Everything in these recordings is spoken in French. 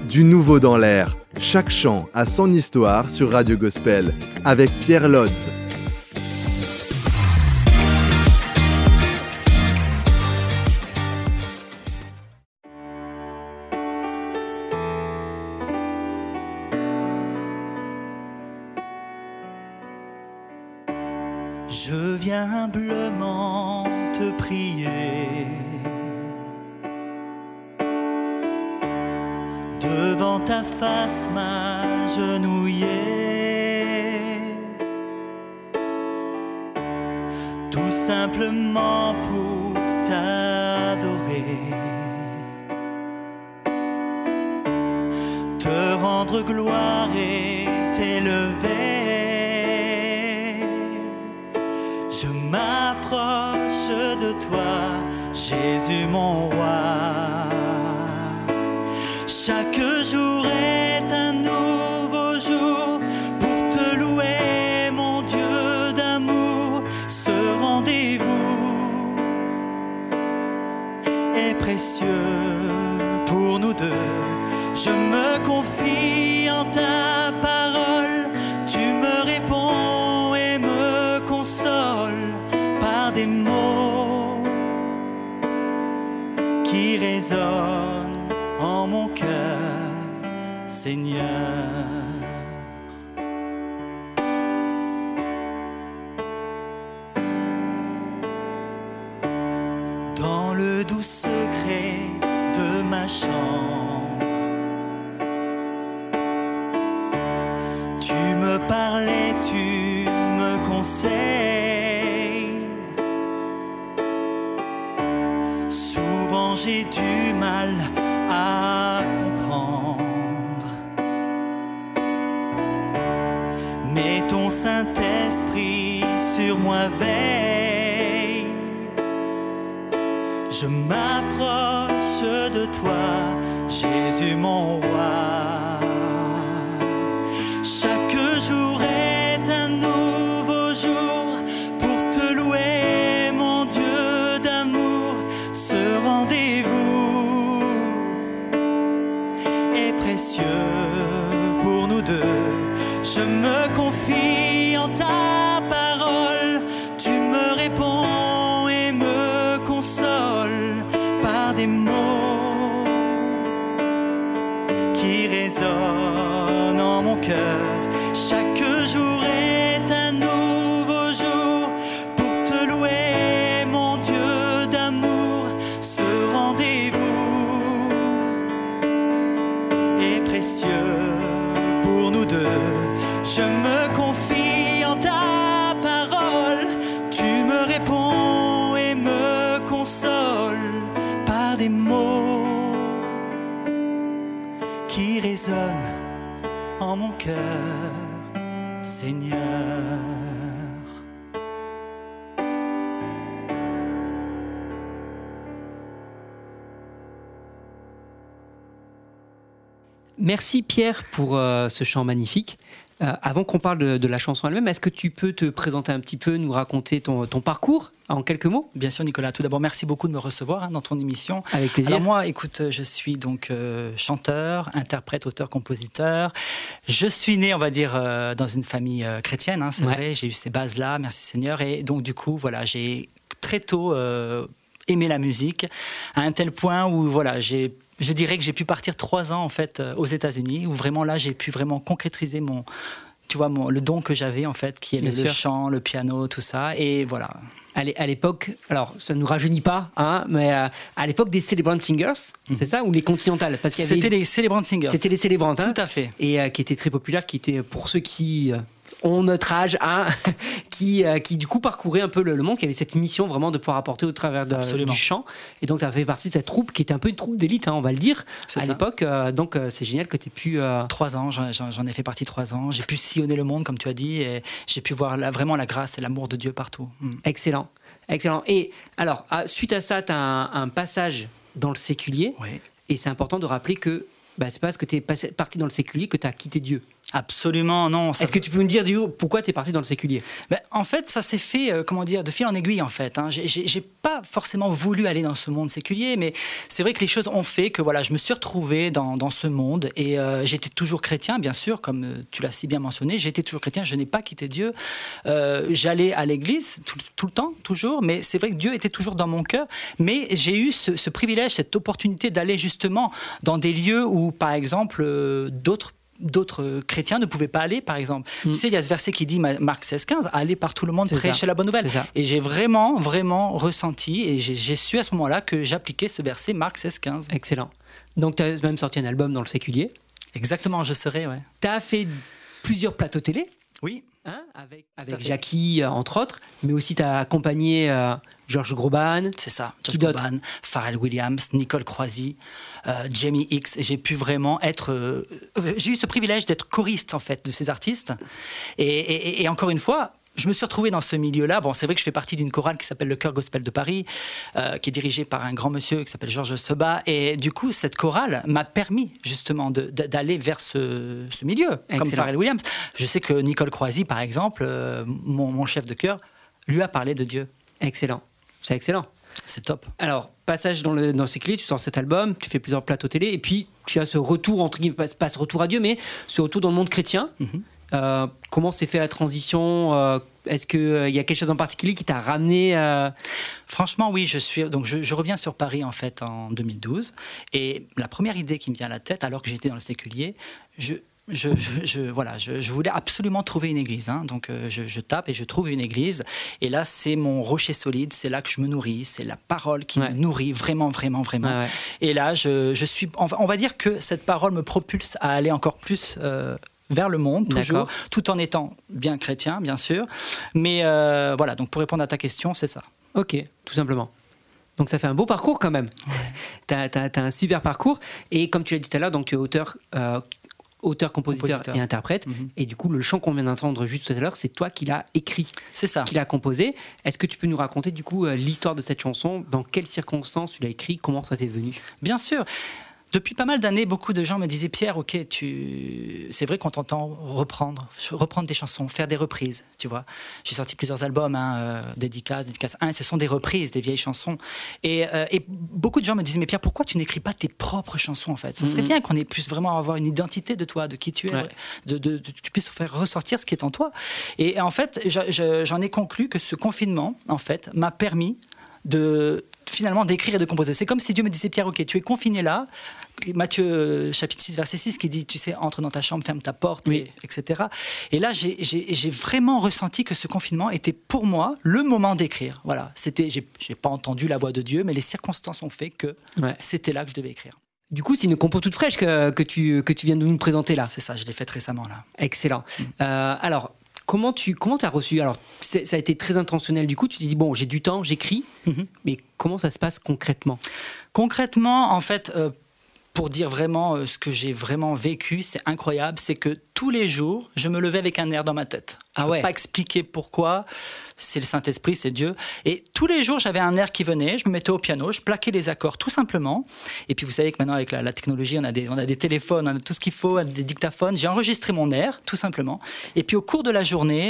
Du nouveau dans l'air. Chaque chant a son histoire sur Radio Gospel avec Pierre Lotz. Je viens humblement te prier. Devant ta face m'agenouiller, tout simplement pour t'adorer, te rendre gloire et t'élever. Je m'approche de toi, Jésus mon roi. Chaque jour est un nouveau jour pour te louer, mon Dieu d'amour. Ce rendez-vous est précieux pour nous deux. Je me confie en ta parole, tu me réponds et me consoles par des mots qui résonnent en mon cœur, Seigneur. Dans le doux secret de ma chambre, tu me parlais, tu me conseilles. Souvent j'ai du mal à comprendre, mais ton Saint-Esprit sur moi veille. Je m'approche de toi, Jésus mon roi. Chaque jour est un nouveau jour pour te louer, mon Dieu d'amour. Ce rendez-vous est précieux pour nous deux. Je me confie en ta parole, tu me réponds et me consoles par des mots qui résonnent en mon cœur. Chaque jour est un nouveau jour pour te louer, mon Dieu d'amour. Ce rendez-vous est précieux pour nous deux. Je me confie en ta parole, tu me réponds et me consoles par des mots qui résonnent en mon cœur, Seigneur. Merci Pierre pour ce chant magnifique. Avant qu'on parle de la chanson elle-même, est-ce que tu peux te présenter un petit peu, nous raconter ton parcours en quelques mots ? Bien sûr Nicolas, tout d'abord merci beaucoup de me recevoir dans ton émission. Avec plaisir. Alors moi, écoute, je suis donc chanteur, interprète, auteur, compositeur. Je suis né, on va dire, dans une famille chrétienne, c'est vrai, j'ai eu ces bases-là, merci Seigneur. Et donc du coup, voilà, j'ai très tôt aimé la musique, à un tel point où voilà, je dirais que j'ai pu partir 3 ans en fait aux États-Unis, où vraiment là j'ai pu vraiment concrétiser le don que j'avais en fait, qui est le chant, le piano, tout ça, et voilà. À l'époque, alors ça ne nous rajeunit pas, mais à l'époque des Celebrant Singers, c'est ça, ou les Continentales, parce qu'il y avait... C'était les Celebrant Singers. C'était les Celebrant, tout à fait. Et qui étaient très populaires, qui étaient pour ceux qui ont notre âge, qui du coup parcouraient un peu le monde, qui avait cette mission vraiment de pouvoir apporter au travers du chant. Et donc tu as fait partie de cette troupe qui était un peu une troupe d'élite, on va le dire, à l'époque. Donc c'est génial que tu aies pu... 3 ans, j'en ai fait partie 3 ans. J'ai pu sillonner le monde, comme tu as dit, et j'ai pu voir vraiment la grâce et l'amour de Dieu partout. Excellent. Et alors, suite à ça, tu as un passage dans le séculier. Oui. Et c'est important de rappeler que c'est pas parce que tu es parti dans le séculier que tu as quitté Dieu. Absolument, non. Est-ce que tu peux me dire pourquoi tu es parti dans le séculier? En fait, ça s'est fait, de fil en aiguille, en fait. J'ai pas forcément voulu aller dans ce monde séculier, mais c'est vrai que les choses ont fait que je me suis retrouvé dans ce monde et j'étais toujours chrétien, bien sûr, comme tu l'as si bien mentionné. J'étais toujours chrétien, je n'ai pas quitté Dieu. J'allais à l'église tout le temps, toujours, mais c'est vrai que Dieu était toujours dans mon cœur. Mais j'ai eu ce privilège, cette opportunité d'aller justement dans des lieux où, par exemple, d'autres chrétiens ne pouvaient pas aller, par exemple. Tu sais, il y a ce verset qui dit, Marc 16-15, allez par tout le monde, prêcher la bonne nouvelle. Et j'ai vraiment ressenti, et j'ai su à ce moment-là que j'appliquais ce verset, Marc 16-15. Excellent. Donc, tu as même sorti un album dans le séculier. Exactement, je serai, ouais. Tu as fait plusieurs plateaux télé. Oui. Avec Jackie, entre autres, mais aussi tu as accompagné Georges Groban. C'est ça, Georges Groban, Pharrell Williams, Nicole Croisy, Jamie X. J'ai pu vraiment être... j'ai eu ce privilège d'être choriste, en fait, de ces artistes. Et encore une fois, je me suis retrouvé dans ce milieu-là. Bon, c'est vrai que je fais partie d'une chorale qui s'appelle le Chœur Gospel de Paris, qui est dirigée par un grand monsieur qui s'appelle Georges Sebat. Et du coup, cette chorale m'a permis justement d'aller vers ce milieu, comme Pharrell Williams. Je sais que Nicole Croisy, par exemple, mon chef de chœur, lui a parlé de Dieu. Excellent. C'est excellent. C'est top. Alors, passage dans ces clés, tu sors cet album, tu fais plusieurs plateaux télé, et puis tu as ce retour, entre guillemets, pas ce retour à Dieu, mais ce retour dans le monde chrétien. Comment s'est fait la transition? Est-ce qu'il y a quelque chose en particulier qui t'a ramené Franchement, oui, je reviens sur Paris en fait en 2012 et la première idée qui me vient à la tête, alors que j'étais dans le séculier, je voulais absolument trouver une église. Donc je tape et je trouve une église. Et là, c'est mon rocher solide. C'est là que je me nourris. C'est la parole qui me nourrit vraiment, vraiment, vraiment. Ouais. Et là, on va dire que cette parole me propulse à aller encore plus vers le monde, toujours, tout en étant bien chrétien, bien sûr. Mais donc pour répondre à ta question, c'est ça. Ok, tout simplement. Donc ça fait un beau parcours quand même. Ouais. T'as un super parcours. Et comme tu l'as dit tout à l'heure, donc tu es auteur, compositeur et interprète. Et du coup, le chant qu'on vient d'entendre juste tout à l'heure, c'est toi qui l'as écrit. C'est ça. Qui l'as composé. Est-ce que tu peux nous raconter du coup l'histoire de cette chanson? Dans quelles circonstances tu l'as écrit? Comment ça t'est venu? Bien sûr. Depuis pas mal d'années, beaucoup de gens me disaient, Pierre, ok, c'est vrai qu'on t'entend reprendre des chansons, faire des reprises, tu vois. J'ai sorti plusieurs albums, dédicace 1, ce sont des reprises, des vieilles chansons. Et beaucoup de gens me disaient, mais Pierre, pourquoi tu n'écris pas tes propres chansons, en fait? Ça serait bien qu'on puisse vraiment avoir une identité de toi, de qui tu es, que tu puisses faire ressortir ce qui est en toi. Et en fait, j'en ai conclu que ce confinement, en fait, m'a permis finalement d'écrire et de composer. C'est comme si Dieu me disait, Pierre, ok, tu es confiné là. Matthieu chapitre 6 verset 6 qui dit, tu sais, entre dans ta chambre, ferme ta porte, etc. Et là j'ai vraiment ressenti que ce confinement était pour moi le moment d'écrire. Voilà, j'ai pas entendu la voix de Dieu, mais les circonstances ont fait que c'était là que je devais écrire. Du coup, c'est une compo toute fraîche que tu viens de nous présenter là. C'est ça, je l'ai faite récemment là. Excellent. Alors comment tu as reçu? Alors, ça a été très intentionnel. Du coup, tu t'es dit, bon, j'ai du temps, j'écris. Mais comment ça se passe concrètement? Concrètement, en fait, pour dire vraiment ce que j'ai vraiment vécu, c'est incroyable. C'est que tous les jours, je me levais avec un air dans ma tête. Je ne peux pas expliquer pourquoi. C'est le Saint-Esprit, c'est Dieu. Et tous les jours, j'avais un air qui venait, je me mettais au piano, je plaquais les accords tout simplement. Et puis vous savez que maintenant, avec la technologie, on a des téléphones, on a tout ce qu'il faut, des dictaphones. J'ai enregistré mon air, tout simplement. Et puis au cours de la journée,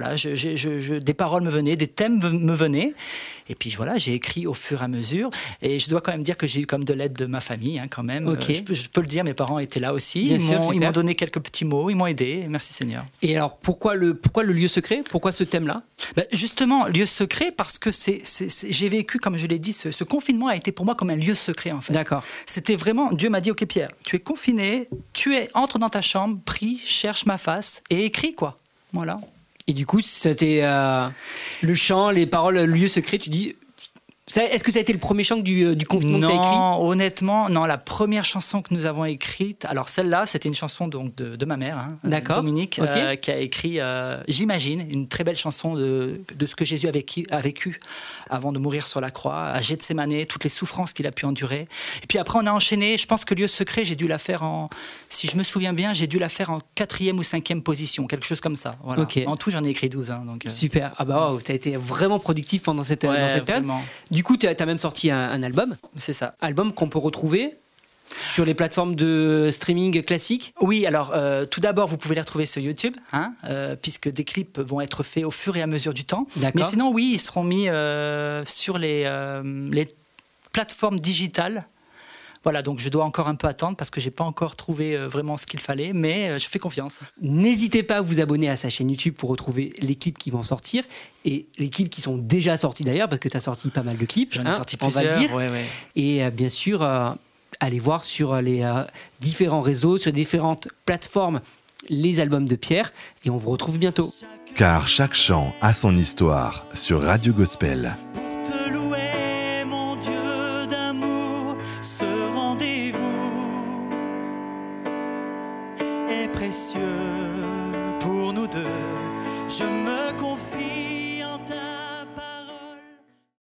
des paroles me venaient, des thèmes me venaient. Et puis voilà, j'ai écrit au fur et à mesure. Et je dois quand même dire que j'ai eu comme de l'aide de ma famille, quand même. Okay. Je peux le dire, mes parents étaient là aussi. Ils m'ont donné quelques petits mots, ils m'ont aidé. Merci Seigneur. Et alors, pourquoi le lieu secret? Pourquoi ce thème-là? Justement, lieu secret, parce que j'ai vécu, comme je l'ai dit, ce confinement a été pour moi comme un lieu secret, en fait. D'accord. C'était vraiment, Dieu m'a dit, ok Pierre, tu es confiné, entre dans ta chambre, prie, cherche ma face et écris, quoi. Voilà. Et du coup, c'était le chant, les paroles, le lieu secret, tu dis... Est-ce que ça a été le premier chant du confinement que tu as écrit? Non, honnêtement, non. La première chanson que nous avons écrite, alors celle-là, c'était une chanson donc de ma mère, Dominique, qui a écrit, j'imagine, une très belle chanson de ce que Jésus a vécu avant de mourir sur la croix, à Gethsémanée, toutes les souffrances qu'il a pu endurer. Et puis après, on a enchaîné. Je pense que Lieu secret, j'ai dû la faire si je me souviens bien, j'ai dû la faire en 4e ou 5e position, quelque chose comme ça. Voilà. Okay. En tout, j'en ai écrit 12. Donc, Super. Ah bah, tu as été vraiment productif pendant cette période. Du coup, tu as même sorti un album. C'est ça. Album qu'on peut retrouver Sur les plateformes de streaming classiques ? Oui, alors tout d'abord, vous pouvez les retrouver sur YouTube, puisque des clips vont être faits au fur et à mesure du temps. D'accord. Mais sinon, oui, ils seront mis sur les plateformes digitales. Voilà, donc je dois encore un peu attendre parce que je n'ai pas encore trouvé vraiment ce qu'il fallait, mais je fais confiance. N'hésitez pas à vous abonner à sa chaîne YouTube pour retrouver les clips qui vont sortir et les clips qui sont déjà sortis d'ailleurs, parce que tu as sorti pas mal de clips. J'en ai sorti plusieurs, on va dire. Ouais. Et bien sûr, allez voir sur les différents réseaux, sur différentes plateformes, les albums de Pierre. Et on vous retrouve bientôt. Car chaque chant a son histoire sur Radio Gospel. Pour te louer, mon Dieu d'amour, ce rendez-vous est précieux pour nous deux. Je me